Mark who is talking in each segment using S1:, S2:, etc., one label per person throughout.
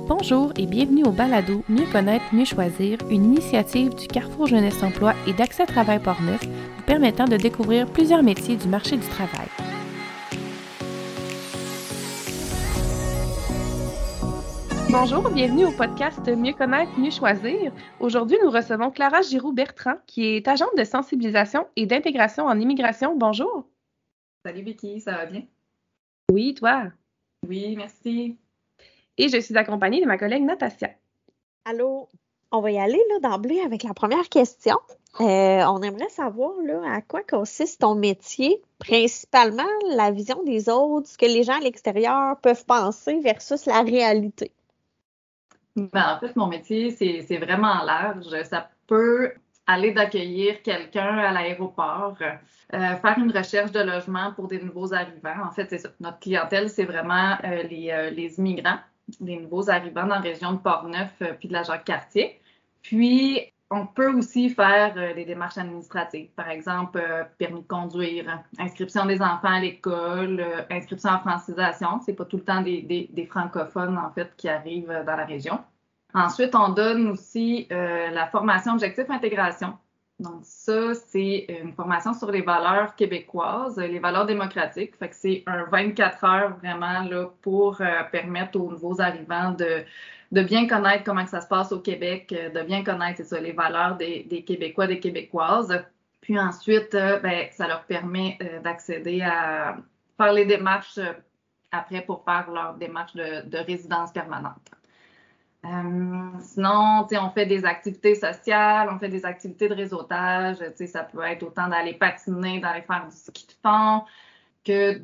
S1: Bonjour et bienvenue au balado Mieux connaître, mieux choisir, une initiative du Carrefour Jeunesse Emploi et d'Accès Travail Portneuf vous permettant de découvrir plusieurs métiers du marché du travail. Bonjour, bienvenue au podcast Mieux connaître, mieux choisir. Aujourd'hui, nous recevons Clara Giroux-Bertrand, qui est agente de sensibilisation et d'intégration en immigration. Bonjour.
S2: Salut Vicky, ça va bien?
S1: Oui, toi?
S2: Oui, merci.
S1: Et je suis accompagnée de ma collègue Natasia.
S3: Allô, on va y aller là, d'emblée avec la première question. On aimerait savoir là, à quoi consiste ton métier, principalement la vision des autres, ce que les gens à l'extérieur peuvent penser versus la réalité.
S2: En fait, mon métier, c'est vraiment large. Ça peut aller d'accueillir quelqu'un à l'aéroport, faire une recherche de logement pour des nouveaux arrivants. En fait, c'est ça. Notre clientèle, c'est vraiment les immigrants, les nouveaux arrivants dans la région de Portneuf puis de la Jacques-Cartier. Puis, on peut aussi faire des démarches administratives, par exemple permis de conduire, inscription des enfants à l'école, inscription en francisation. C'est pas tout le temps des francophones en fait qui arrivent dans la région. Ensuite, on donne aussi la formation Objectif Intégration. Donc ça, c'est une formation sur les valeurs québécoises, les valeurs démocratiques. Fait que c'est un 24 heures vraiment là pour permettre aux nouveaux arrivants de bien connaître comment que ça se passe au Québec, de bien connaître ça, les valeurs des Québécois, des Québécoises. Puis ensuite, ça leur permet d'accéder à faire les démarches après pour faire leur démarche de résidence permanente. Sinon, on fait des activités sociales, on fait des activités de réseautage. Ça peut être autant d'aller patiner, d'aller faire du ski de fond, que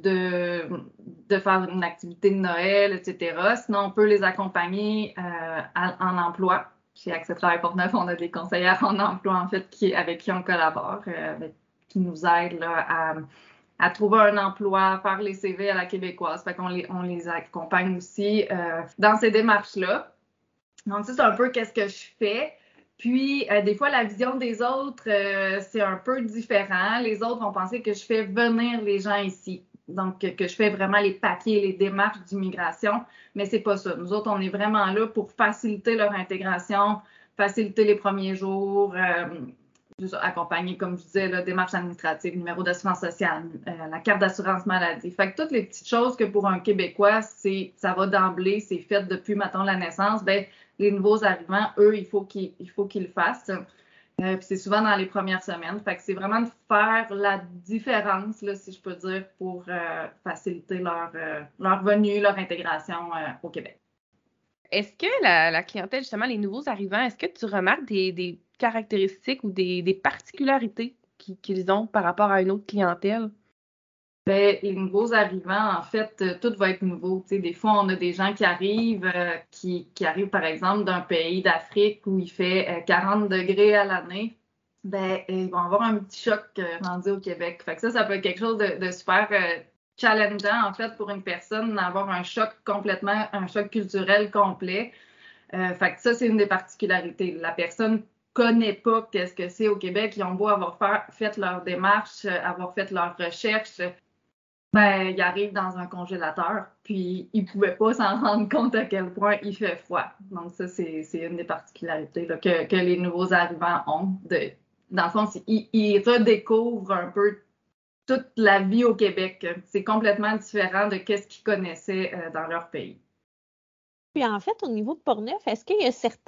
S2: de faire une activité de Noël, etc. Sinon, on peut les accompagner en emploi. Chez Accès Travail Portneuf, on a des conseillères en emploi, en fait, avec qui on collabore, qui nous aident là, à trouver un emploi, faire les CV à la québécoise. Fait qu'on on les accompagne aussi dans ces démarches-là. Donc, ça, c'est un peu qu'est-ce que je fais. Puis, des fois, la vision des autres, c'est un peu différent. Les autres vont penser que je fais venir les gens ici. Donc, que je fais vraiment les papiers, les démarches d'immigration. Mais c'est pas ça. Nous autres, on est vraiment là pour faciliter leur intégration, faciliter les premiers jours, accompagner, comme je disais, là, démarches administratives, numéro d'assurance sociale, la carte d'assurance maladie. Fait que toutes les petites choses que pour un Québécois, ça va d'emblée, c'est fait depuis, mettons, la naissance, les nouveaux arrivants, eux, il faut qu'ils le fassent. Puis c'est souvent dans les premières semaines. Fait que c'est vraiment de faire la différence, là, si je peux dire, pour faciliter leur venue, leur intégration au Québec.
S1: Est-ce que la clientèle, justement, les nouveaux arrivants, est-ce que tu remarques des caractéristiques ou des particularités qu'ils ont par rapport à une autre clientèle?
S2: Les nouveaux arrivants, en fait, tout va être nouveau. Des fois, on a des gens qui arrivent, qui arrivent, par exemple, d'un pays d'Afrique où il fait 40 degrés à l'année. Ils vont avoir un petit choc rendu au Québec. Fait que ça peut être quelque chose de super challengeant, en fait, pour une personne, d'avoir un choc culturel complet. Fait que ça, c'est une des particularités. La personne connaît pas qu'est-ce que c'est au Québec. Ils ont beau avoir fait leur démarche, avoir fait leur recherche. Ils arrivent dans un congélateur, puis ils ne pouvaient pas s'en rendre compte à quel point il fait froid. Donc ça, c'est une des particularités là, que les nouveaux arrivants ont. Dans le fond, ils redécouvrent un peu toute la vie au Québec. C'est complètement différent de ce qu'ils connaissaient dans leur pays.
S3: Puis en fait, au niveau de Portneuf, est-ce qu'il y a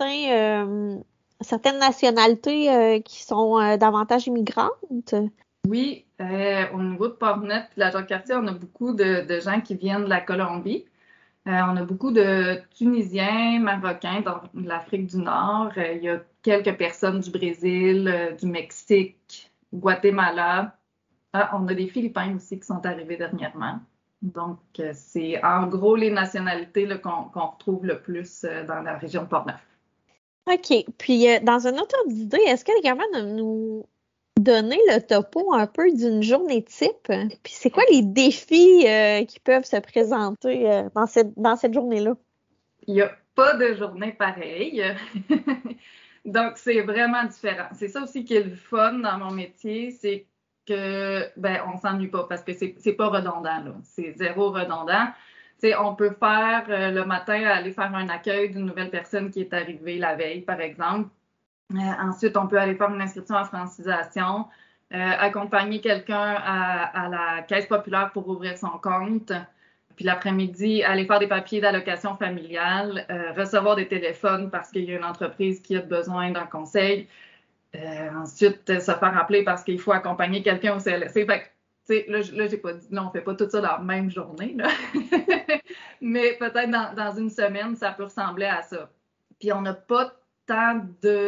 S3: certaines nationalités qui sont davantage immigrantes?
S2: Oui, au niveau de Portneuf et de la Jacques-Cartier, on a beaucoup de gens qui viennent de la Colombie. On a beaucoup de Tunisiens, Marocains, de l'Afrique du Nord. Il y a quelques personnes du Brésil, du Mexique, Guatemala. On a des Philippins aussi qui sont arrivés dernièrement. Donc, c'est en gros les nationalités là, qu'on retrouve le plus dans la région de Portneuf.
S3: OK. Puis, dans un autre ordre d'idée, est-ce que tu es capable de nous donner le topo un peu d'une journée type? Puis, c'est quoi les défis qui peuvent se présenter dans cette journée-là?
S2: Il n'y a pas de journée pareille. Donc, c'est vraiment différent. C'est ça aussi qui est le fun dans mon métier, c'est que on s'ennuie pas parce que c'est pas redondant, là. C'est zéro redondant. On peut faire le matin, aller faire un accueil d'une nouvelle personne qui est arrivée la veille, par exemple. Ensuite, on peut aller faire une inscription à francisation, accompagner quelqu'un à la caisse populaire pour ouvrir son compte. Puis l'après-midi, aller faire des papiers d'allocation familiale, recevoir des téléphones parce qu'il y a une entreprise qui a besoin d'un conseil. Ensuite, se faire appeler parce qu'il faut accompagner quelqu'un au CLSC. Fait que, là, j'ai pas dit, non, on fait pas tout ça dans la même journée, là. Mais peut-être dans une semaine, ça peut ressembler à ça. Puis on n'a pas tant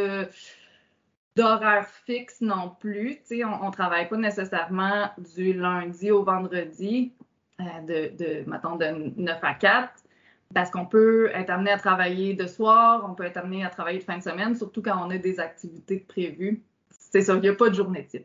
S2: d'horaires fixes non plus. On travaille pas nécessairement du lundi au vendredi, mettons, de 9 à 4. Parce qu'on peut être amené à travailler de soir, on peut être amené à travailler de fin de semaine, surtout quand on a des activités prévues. C'est ça, il n'y a pas de journée type.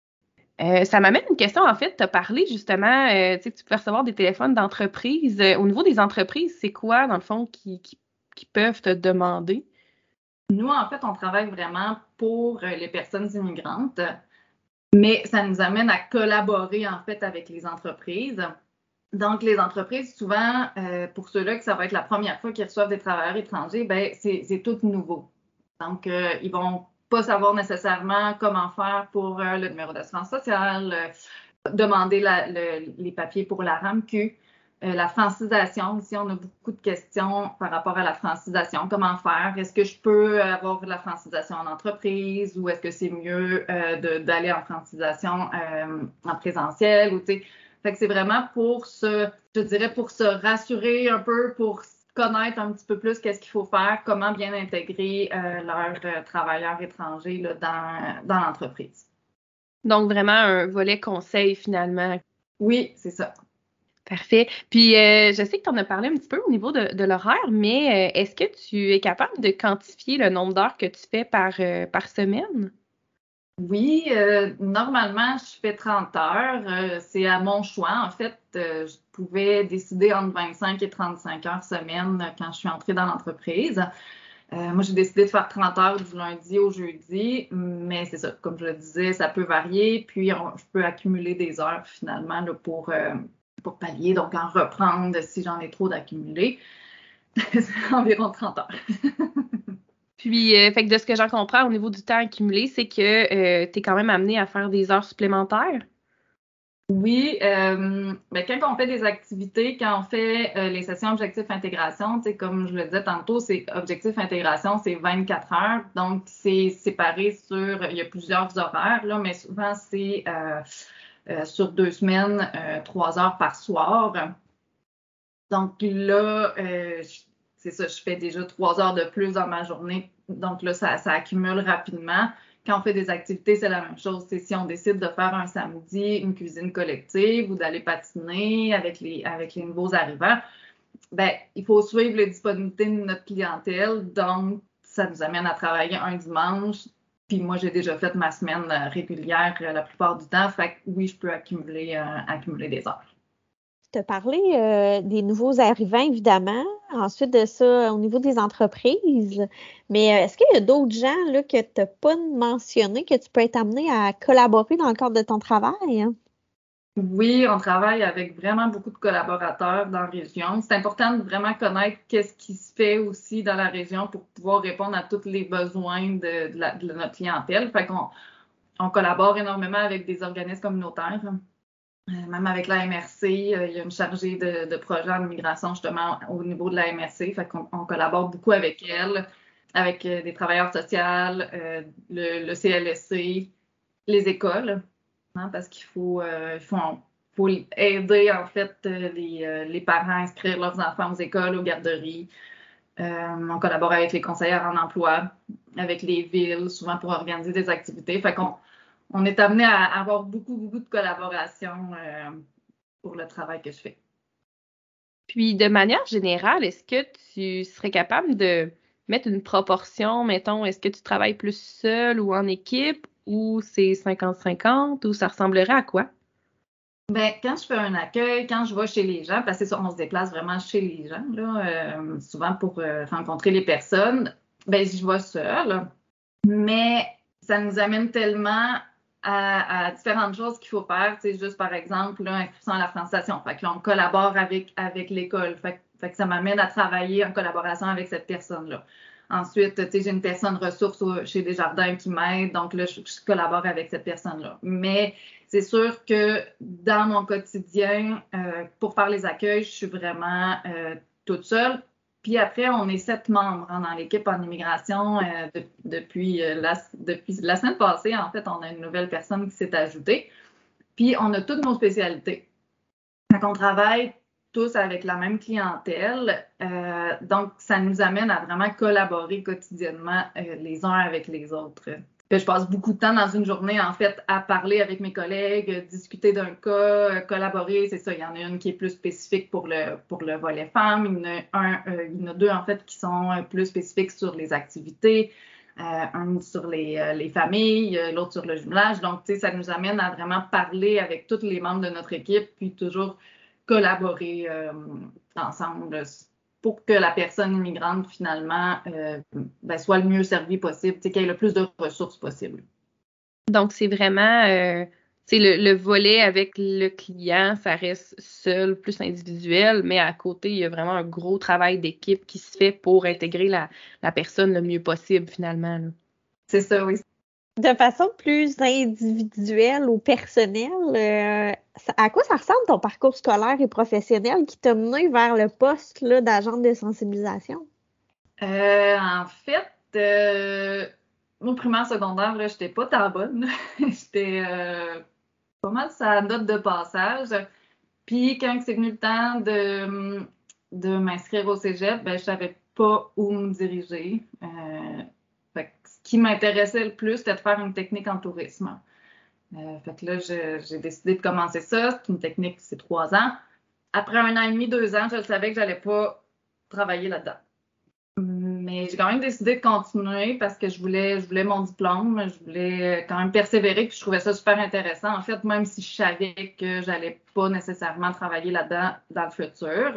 S1: Ça m'amène une question, en fait, tu as parlé justement, tu peux recevoir des téléphones d'entreprise. Au niveau des entreprises, c'est quoi, dans le fond, qui peuvent te demander?
S2: Nous, en fait, on travaille vraiment pour les personnes immigrantes, mais ça nous amène à collaborer, en fait, avec les entreprises. Donc, les entreprises, souvent, pour ceux-là que ça va être la première fois qu'ils reçoivent des travailleurs étrangers, ben c'est tout nouveau. Donc, ils vont pas savoir nécessairement comment faire pour le numéro d'assurance sociale, demander les papiers pour la RAMQ, la francisation. Ici, on a beaucoup de questions par rapport à la francisation. Comment faire? Est-ce que je peux avoir de la francisation en entreprise ou est-ce que c'est mieux d'aller en francisation en présentiel? Ou, fait que c'est vraiment pour pour se rassurer un peu, pour connaître un petit peu plus qu'est-ce qu'il faut faire, comment bien intégrer leurs travailleurs étrangers là, dans l'entreprise.
S1: Donc, vraiment un volet conseil, finalement.
S2: Oui, c'est ça.
S1: Parfait. Puis, je sais que tu en as parlé un petit peu au niveau de l'horaire, mais est-ce que tu es capable de quantifier le nombre d'heures que tu fais par semaine?
S2: Oui, normalement, je fais 30 heures. C'est à mon choix. En fait, je pouvais décider entre 25 et 35 heures semaine quand je suis entrée dans l'entreprise. Moi, j'ai décidé de faire 30 heures du lundi au jeudi, mais c'est ça, comme je le disais, ça peut varier. Puis, je peux accumuler des heures finalement là, pour pallier, donc en reprendre si j'en ai trop d'accumuler. C'est environ 30 heures.
S1: Puis, fait que de ce que j'en comprends au niveau du temps accumulé, c'est que tu es quand même amené à faire des heures supplémentaires?
S2: Oui, mais quand on fait des activités, quand on fait les sessions objectifs intégration, comme je le disais tantôt, c'est objectif intégration, c'est 24 heures. Donc, c'est séparé il y a plusieurs horaires, là, mais souvent, c'est sur 2 semaines, 3 heures par soir. Donc là, c'est ça, je fais déjà 3 heures de plus dans ma journée. Donc là, ça accumule rapidement. Quand on fait des activités, c'est la même chose. C'est si on décide de faire un samedi une cuisine collective ou d'aller patiner avec les nouveaux arrivants, ben il faut suivre les disponibilités de notre clientèle. Donc, ça nous amène à travailler un dimanche. Puis moi, j'ai déjà fait ma semaine régulière la plupart du temps. Fait que oui, je peux accumuler des heures.
S3: Tu as parlé des nouveaux arrivants, évidemment. Ensuite de ça, au niveau des entreprises. Mais est-ce qu'il y a d'autres gens là, que tu n'as pas mentionné que tu peux être amené à collaborer dans le cadre de ton travail? Hein?
S2: Oui, on travaille avec vraiment beaucoup de collaborateurs dans la région. C'est important de vraiment connaître qu'est-ce qui se fait aussi dans la région pour pouvoir répondre à tous les besoins de notre clientèle. Fait qu'on collabore énormément avec des organismes communautaires. Même avec la MRC, il y a une chargée de projet en immigration justement au niveau de la MRC. Fait qu'on collabore beaucoup avec elle, avec des travailleurs sociaux, le CLSC, les écoles, hein, parce qu'il faut aider en fait les parents à inscrire leurs enfants aux écoles, aux garderies. On collabore avec les conseillères en emploi, avec les villes, souvent pour organiser des activités. Fait qu'on est amené à avoir beaucoup de collaboration pour le travail que je fais.
S1: Puis, de manière générale, est-ce que tu serais capable de mettre une proportion, mettons, est-ce que tu travailles plus seul ou en équipe ou c'est 50-50 ou ça ressemblerait à quoi?
S2: Ben, quand je fais un accueil, quand je vais chez les gens, parce que c'est ça, on se déplace vraiment chez les gens, là, souvent pour rencontrer les personnes, ben, je vais seule. Mais ça nous amène tellement à différentes choses qu'il faut faire. Tu sais, juste par exemple, là, inscription à la francisation. Fait que là, on collabore avec l'école. Fait que ça m'amène à travailler en collaboration avec cette personne-là. Ensuite, tu sais, j'ai une personne ressource chez Desjardins qui m'aide, donc là, je collabore avec cette personne-là. Mais c'est sûr que dans mon quotidien, pour faire les accueils, je suis vraiment toute seule. Puis après, on est 7 membres dans l'équipe en immigration depuis la semaine passée. En fait, on a une nouvelle personne qui s'est ajoutée. Puis on a toutes nos spécialités. Donc, on travaille tous avec la même clientèle. Donc, ça nous amène à vraiment collaborer quotidiennement les uns avec les autres. Je passe beaucoup de temps dans une journée, en fait, à parler avec mes collègues, discuter d'un cas, collaborer. C'est ça, il y en a une qui est plus spécifique pour le volet femmes. Il y en a deux, en fait, qui sont plus spécifiques sur les activités. Un sur les familles, l'autre sur le jumelage. Donc, tu sais, ça nous amène à vraiment parler avec tous les membres de notre équipe, puis toujours collaborer ensemble pour que la personne immigrante, finalement, soit le mieux servie possible, qu'elle ait le plus de ressources possible.
S1: Donc, c'est vraiment le volet avec le client, ça reste seul, plus individuel, mais à côté, il y a vraiment un gros travail d'équipe qui se fait pour intégrer la personne le mieux possible, finalement. Là.
S2: C'est ça, oui.
S3: De façon plus individuelle ou personnelle, à quoi ça ressemble ton parcours scolaire et professionnel qui t'a mené vers le poste là, d'agente de sensibilisation?
S2: En fait, moi, primaire, secondaire, là, j'étais pas tant bonne. J'étais pas mal sa note de passage. Puis quand c'est venu le temps de m'inscrire au cégep, je savais pas où me diriger. Ce qui m'intéressait le plus, c'était de faire une technique en tourisme. Fait que là, j'ai décidé de commencer ça. C'est une technique, c'est 3 ans. Après 1 an et demi, 2 ans, je savais que j'allais pas travailler là-dedans. Mais j'ai quand même décidé de continuer parce que je voulais mon diplôme. Je voulais quand même persévérer, puis je trouvais ça super intéressant. En fait, même si je savais que j'allais pas nécessairement travailler là-dedans dans le futur.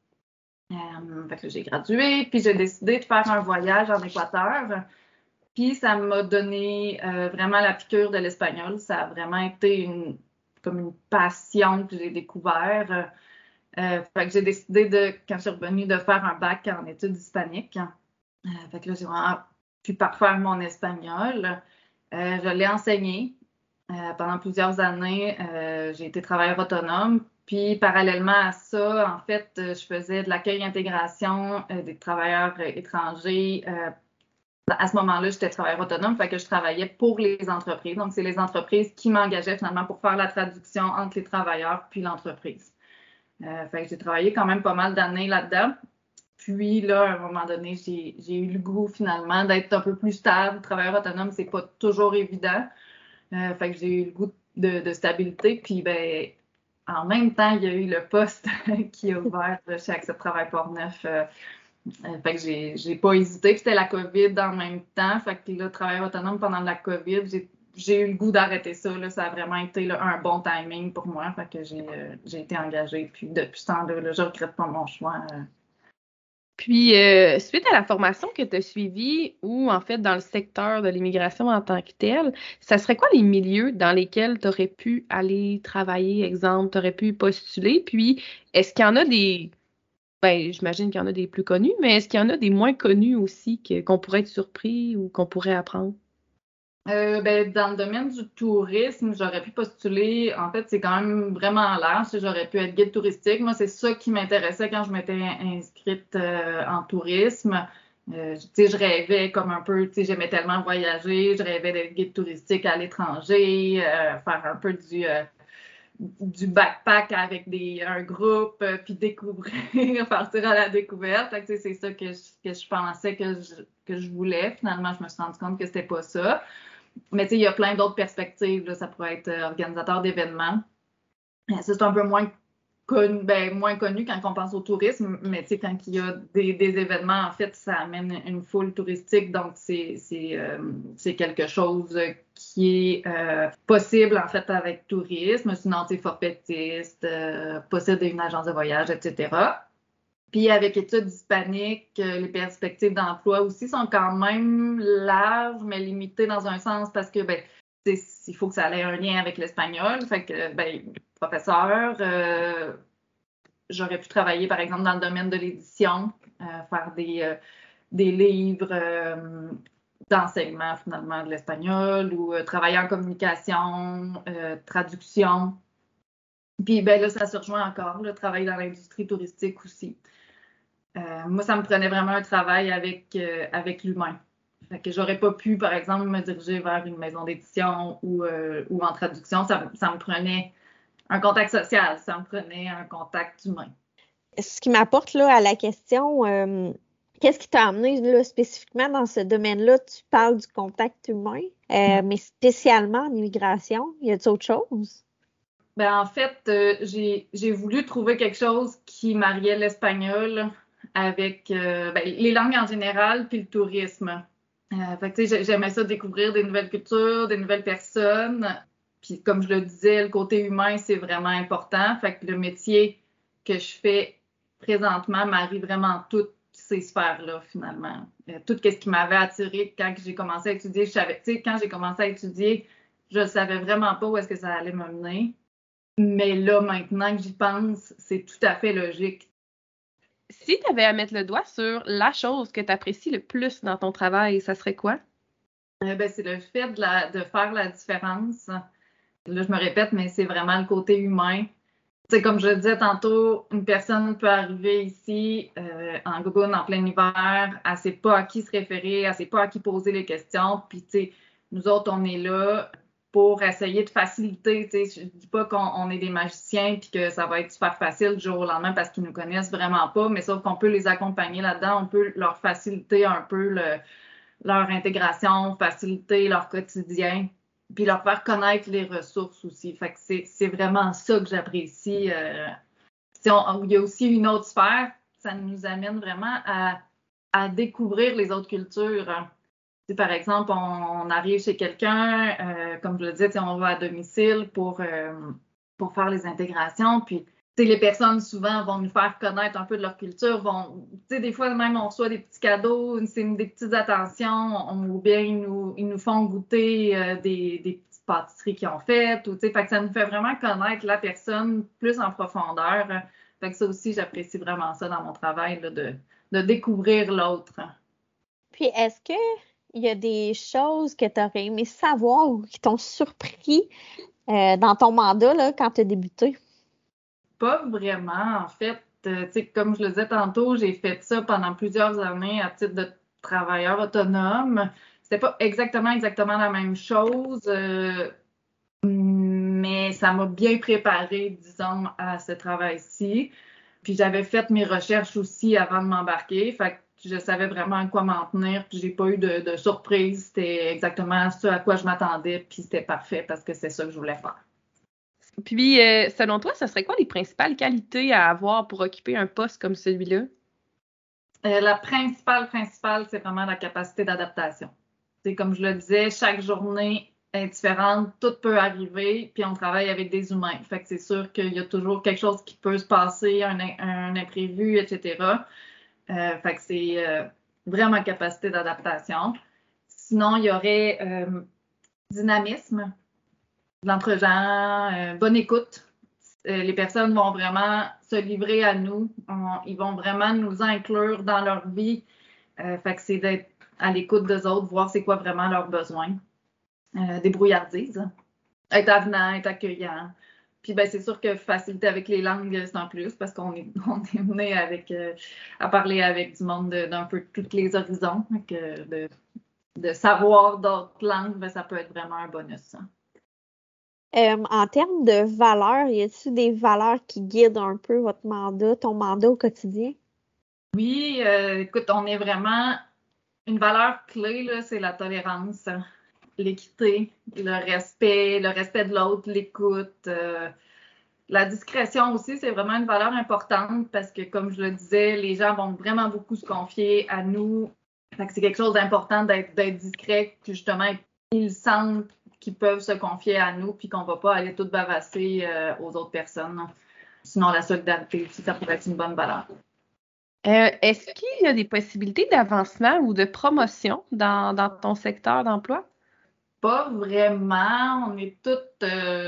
S2: Fait que j'ai gradué, puis j'ai décidé de faire un voyage en Équateur. Puis ça m'a donné vraiment la piqûre de l'espagnol. Ça a vraiment été comme une passion que j'ai découvert. Fait que j'ai décidé quand je suis revenue, de faire un bac en études hispaniques. Fait que là, j'ai vraiment pu parfaire mon espagnol. Je l'ai enseigné pendant plusieurs années. J'ai été travailleur autonome. Puis, parallèlement à ça, en fait, je faisais de l'accueil-intégration des travailleurs étrangers. À ce moment-là, j'étais travailleur autonome, fait que je travaillais pour les entreprises. Donc, c'est les entreprises qui m'engageaient finalement pour faire la traduction entre les travailleurs puis l'entreprise. Fait que j'ai travaillé quand même pas mal d'années là-dedans. Puis là, à un moment donné, j'ai eu le goût finalement d'être un peu plus stable. Travailleur autonome, c'est pas toujours évident. Fait que j'ai eu le goût de stabilité. Puis en même temps, il y a eu le poste qui a ouvert chez Accept Travail Portneuf. Fait que j'ai pas hésité. Puis c'était la COVID en même temps. Fait que là, travailleur autonome pendant la COVID, j'ai eu le goût d'arrêter ça. Là. Ça a vraiment été là, un bon timing pour moi. Fait que j'ai été engagée. Puis depuis ce temps-là, je regrette pas mon choix.
S1: Puis, suite à la formation que tu as suivie, ou en fait dans le secteur de l'immigration en tant que tel, ça serait quoi les milieux dans lesquels tu aurais pu aller travailler, exemple, tu aurais pu postuler? Puis, est-ce qu'il y en a des, j'imagine qu'il y en a des plus connus, mais est-ce qu'il y en a des moins connus aussi qu'on pourrait être surpris ou qu'on pourrait apprendre?
S2: Dans le domaine du tourisme, j'aurais pu postuler. En fait, c'est quand même vraiment large. J'aurais pu être guide touristique. Moi, c'est ça qui m'intéressait quand je m'étais inscrite en tourisme. Je rêvais comme un peu, j'aimais tellement voyager. Je rêvais d'être guide touristique à l'étranger, faire un peu du backpack avec un groupe, puis découvrir, partir à la découverte. Fait que, c'est ça que je pensais que je voulais. Finalement, je me suis rendu compte que c'était pas ça. Mais il y a plein d'autres perspectives. Là. Ça pourrait être organisateur d'événements. Ça, c'est un peu moins connu quand on pense au tourisme, mais quand il y a des événements, en fait, ça amène une foule touristique. Donc, c'est quelque chose qui est possible, en fait, avec tourisme. Sinon, forfaitiste, posséder une agence de voyage, etc. Puis avec études hispaniques, les perspectives d'emploi aussi sont quand même larges, mais limitées dans un sens parce que il faut que ça ait un lien avec l'espagnol. Fait que, professeur, j'aurais pu travailler, par exemple, dans le domaine de l'édition, faire des livres d'enseignement, finalement, de l'espagnol, ou travailler en communication, traduction. Puis, là, ça se rejoint encore, là, travailler dans l'industrie touristique aussi. Moi, ça me prenait vraiment un travail avec l'humain. Fait que j'aurais pas pu, par exemple, me diriger vers une maison d'édition ou en traduction. Ça me prenait un contact social, ça me prenait un contact humain.
S3: Ce qui m'apporte là à la question, qu'est-ce qui t'a amené là, spécifiquement dans ce domaine-là? Tu parles du contact humain, mais spécialement en immigration, y a-t-il autre chose?
S2: En fait, j'ai voulu trouver quelque chose qui mariait l'espagnol avec les langues en général puis le tourisme. Fait que, j'aimais ça découvrir des nouvelles cultures, des nouvelles personnes. Puis comme je le disais, le côté humain, c'est vraiment important. Fait que le métier que je fais présentement marie vraiment toutes ces sphères-là, finalement. Tout ce qui m'avait attiré quand j'ai commencé à étudier, quand j'ai commencé à étudier, je ne savais vraiment pas où est-ce que ça allait me mener. Mais là, maintenant que j'y pense, c'est tout à fait logique.
S1: Si tu avais à mettre le doigt sur la chose que tu apprécies le plus dans ton travail, ça serait quoi?
S2: C'est le fait de faire la différence. Là, je me répète, mais c'est vraiment le côté humain. Comme je le disais tantôt, une personne peut arriver ici en gougoune, en plein hiver, elle ne sait pas à qui se référer, elle ne sait pas à qui poser les questions. Puis, nous autres, on est là pour essayer de faciliter. Je ne dis pas qu'on est des magiciens puis que ça va être super facile du jour au lendemain parce qu'ils ne nous connaissent vraiment pas, mais sauf qu'on peut les accompagner là-dedans, on peut leur faciliter un peu leur intégration, faciliter leur quotidien, puis leur faire connaître les ressources aussi. Fait que c'est vraiment ça que j'apprécie. Il y a aussi une autre sphère, ça nous amène vraiment à découvrir les autres cultures. Par exemple, on arrive chez quelqu'un, comme je le disais, on va à domicile pour faire les intégrations, puis les personnes souvent vont nous faire connaître un peu de leur culture, des fois même on reçoit des petits cadeaux, c'est des petites attentions, ou bien ils nous font goûter des petites pâtisseries qu'ils ont faites, fait que ça nous fait vraiment connaître la personne plus en profondeur. Fait que ça aussi, j'apprécie vraiment ça dans mon travail, là, de découvrir l'autre.
S3: Puis est-ce que il y a des choses que tu aurais aimé savoir ou qui t'ont surpris dans ton mandat là, quand tu as débuté?
S2: Pas vraiment. En fait, comme je le disais tantôt, j'ai fait ça pendant plusieurs années à titre de travailleur autonome. C'était pas exactement la même chose, mais ça m'a bien préparée, disons, à ce travail-ci. Puis j'avais fait mes recherches aussi avant de m'embarquer. Fait que je savais vraiment à quoi m'en tenir, puis j'ai pas eu de surprise. C'était exactement ce à quoi je m'attendais, puis c'était parfait parce que c'est ça que je voulais faire.
S1: Puis, selon toi, ce serait quoi les principales qualités à avoir pour occuper un poste comme celui-là?
S2: La principale, c'est vraiment la capacité d'adaptation. Comme je le disais, chaque journée est différente, tout peut arriver, puis on travaille avec des humains. Fait que c'est sûr qu'il y a toujours quelque chose qui peut se passer, un imprévu, etc. Fait que c'est vraiment capacité d'adaptation. Sinon, il y aurait dynamisme, l'entre-gens, bonne écoute. Les personnes vont vraiment se livrer à nous. Ils vont vraiment nous inclure dans leur vie. Fait que c'est d'être à l'écoute des autres, voir c'est quoi vraiment leurs besoins. Débrouillardise. Être avenant, être accueillant. Puis c'est sûr que faciliter avec les langues, c'est un plus parce qu'on est mené à parler avec du monde d'un peu tous les horizons. De savoir d'autres langues, ça peut être vraiment un bonus.
S3: En termes de valeurs, y a-t-il des valeurs qui guident un peu ton mandat au quotidien?
S2: Oui, écoute, on est vraiment une valeur clé, là, c'est la tolérance, l'équité, le respect de l'autre, l'écoute. La discrétion aussi, c'est vraiment une valeur importante parce que, comme je le disais, les gens vont vraiment beaucoup se confier à nous. Fait que c'est quelque chose d'important d'être discret, que justement, ils sentent qu'ils peuvent se confier à nous puis qu'on ne va pas aller tout bavasser aux autres personnes. Sinon, la solidarité aussi, ça pourrait être une bonne valeur.
S1: Est-ce qu'il y a des possibilités d'avancement ou de promotion dans ton secteur d'emploi?
S2: pas vraiment. On est toutes,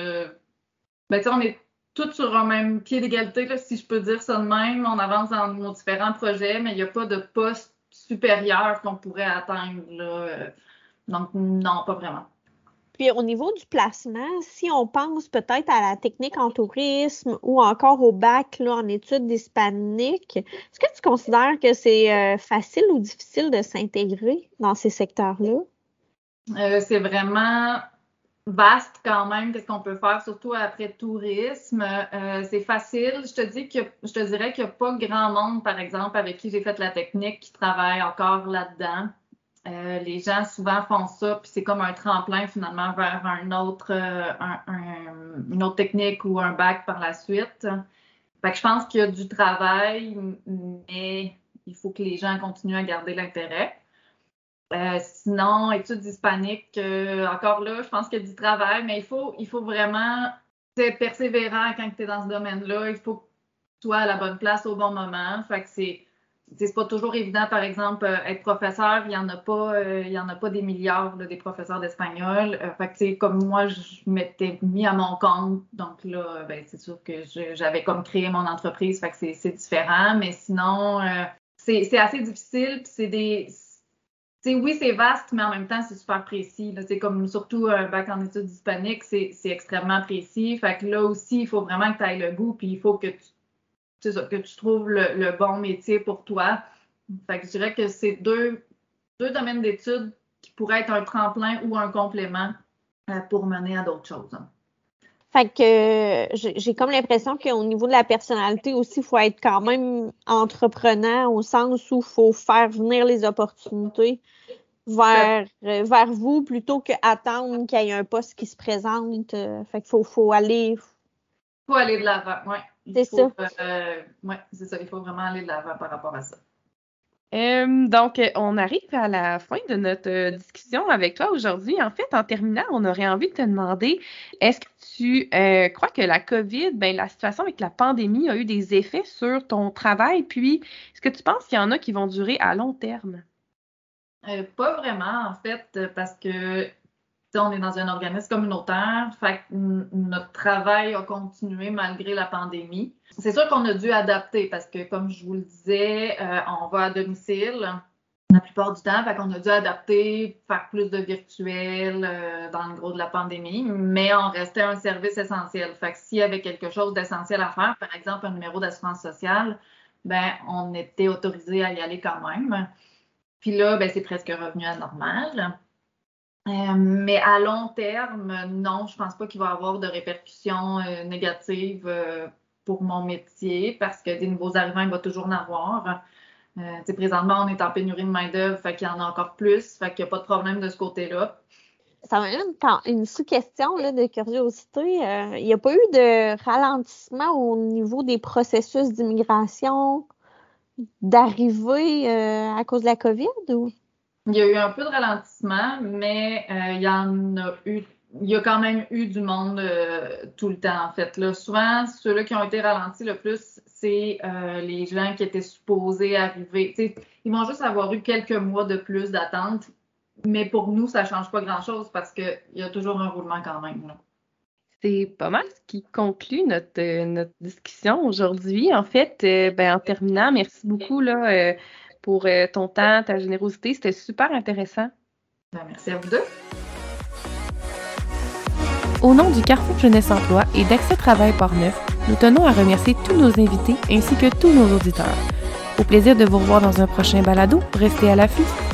S2: on est toutes sur un même pied d'égalité, là, si je peux dire ça de même. On avance dans nos différents projets, mais il n'y a pas de poste supérieur qu'on pourrait atteindre, là. Donc, non, pas vraiment.
S3: Puis au niveau du placement, si on pense peut-être à la technique en tourisme ou encore au bac là, en études hispaniques, est-ce que tu considères que c'est facile ou difficile de s'intégrer dans ces secteurs-là?
S2: C'est vraiment vaste quand même, qu'est-ce qu'on peut faire, surtout après tourisme. C'est facile. Je te dirais qu'il n'y a pas grand monde, par exemple, avec qui j'ai fait la technique, qui travaille encore là-dedans. Les gens souvent font ça, puis c'est comme un tremplin finalement vers une autre technique ou un bac par la suite. Fait que je pense qu'il y a du travail, mais il faut que les gens continuent à garder l'intérêt. Sinon, études hispaniques, encore là, je pense qu'il y a du travail, mais il faut vraiment être persévérant quand tu es dans ce domaine-là. Il faut que tu sois à la bonne place au bon moment. Fait que c'est pas toujours évident, par exemple, être professeur. Il y en a pas des milliards là, des professeurs d'espagnol. Fait que comme moi, je m'étais mis à mon compte. Donc là, c'est sûr que j'avais comme créé mon entreprise. Fait que c'est différent. Mais sinon, c'est assez difficile. Puis oui, c'est vaste, mais en même temps, c'est super précis. Là. C'est comme surtout un bac en études hispaniques, c'est extrêmement précis. Fait que là aussi, il faut vraiment que tu ailles le goût, puis il faut que tu trouves le bon métier pour toi. Fait que je dirais que c'est deux domaines d'études qui pourraient être un tremplin ou un complément pour mener à d'autres choses.
S3: Fait que j'ai comme l'impression qu'au niveau de la personnalité aussi, il faut être quand même entreprenant au sens où il faut faire venir les opportunités vers vous plutôt qu'attendre qu'il y ait un poste qui se présente. Fait qu'il faut aller...
S2: Il faut aller de l'avant, oui.
S3: C'est ça.
S2: Oui, c'est ça. Il faut vraiment aller de l'avant par rapport à ça.
S1: Donc, on arrive à la fin de notre discussion avec toi aujourd'hui. En fait, en terminant, on aurait envie de te demander, est-ce que tu crois que la COVID, la situation avec la pandémie a eu des effets sur ton travail? Puis, est-ce que tu penses qu'il y en a qui vont durer à long terme?
S2: Pas vraiment, en fait, parce que on est dans un organisme communautaire, fait que notre travail a continué malgré la pandémie. C'est sûr qu'on a dû adapter parce que, comme je vous le disais, on va à domicile la plupart du temps, fait qu'on a dû adapter, faire plus de virtuel dans le gros de la pandémie, mais on restait un service essentiel. Fait que s'il y avait quelque chose d'essentiel à faire, par exemple un numéro d'assurance sociale, on était autorisé à y aller quand même. Puis là, c'est presque revenu à normal. Mais à long terme, non, je pense pas qu'il va y avoir de répercussions négatives pour mon métier parce que des nouveaux arrivants, il va toujours en avoir. Présentement, on est en pénurie de main-d'œuvre, fait qu'il y en a encore plus, fait qu'il n'y a pas de problème de ce côté-là.
S3: Ça m'amène une sous-question là, de curiosité. Il n'y a pas eu de ralentissement au niveau des processus d'immigration, d'arrivée à cause de la COVID ou?
S2: Il y a eu un peu de ralentissement, mais il y a quand même eu du monde tout le temps, en fait. Là, souvent, ceux-là qui ont été ralentis le plus, c'est les gens qui étaient supposés arriver. T'sais, ils vont juste avoir eu quelques mois de plus d'attente, mais pour nous, ça ne change pas grand-chose parce qu'il y a toujours un roulement quand même. Là.
S1: C'est pas mal ce qui conclut notre discussion aujourd'hui. En fait, en terminant, merci beaucoup là, pour ton temps, ta générosité. C'était super intéressant.
S2: Merci à vous deux.
S1: Au nom du Carrefour Jeunesse Emploi et d'Accès Travail Port-Neuf, nous tenons à remercier tous nos invités ainsi que tous nos auditeurs. Au plaisir de vous revoir dans un prochain balado. Restez à l'affût.